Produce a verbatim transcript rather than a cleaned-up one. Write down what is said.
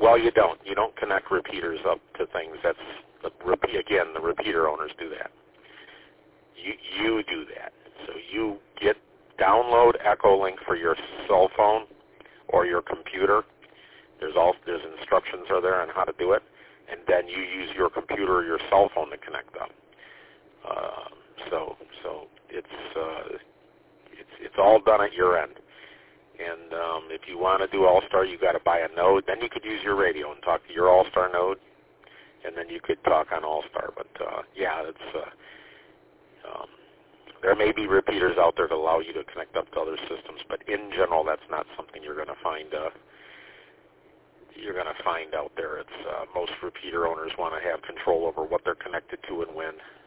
Well, you don't. You don't connect repeaters up to things. That's the repeat again. The repeater owners do that. You you do that. So you get download Echolink for your cell phone or your computer. There's all there's instructions are there on how to do it, and then you use your computer or your cell phone to connect them. Uh, so so it's uh, it's it's all done at your end. And um, if you want to do All-Star, you got to buy a node. Then you could use your radio and talk to your All-Star node, and then you could talk on All-Star. But uh, yeah, it's uh, um, there may be repeaters out there to allow you to connect up to other systems, but in general, that's not something you're going to find. Uh, you're going to find out there. It's uh, most repeater owners want to have control over what they're connected to and when.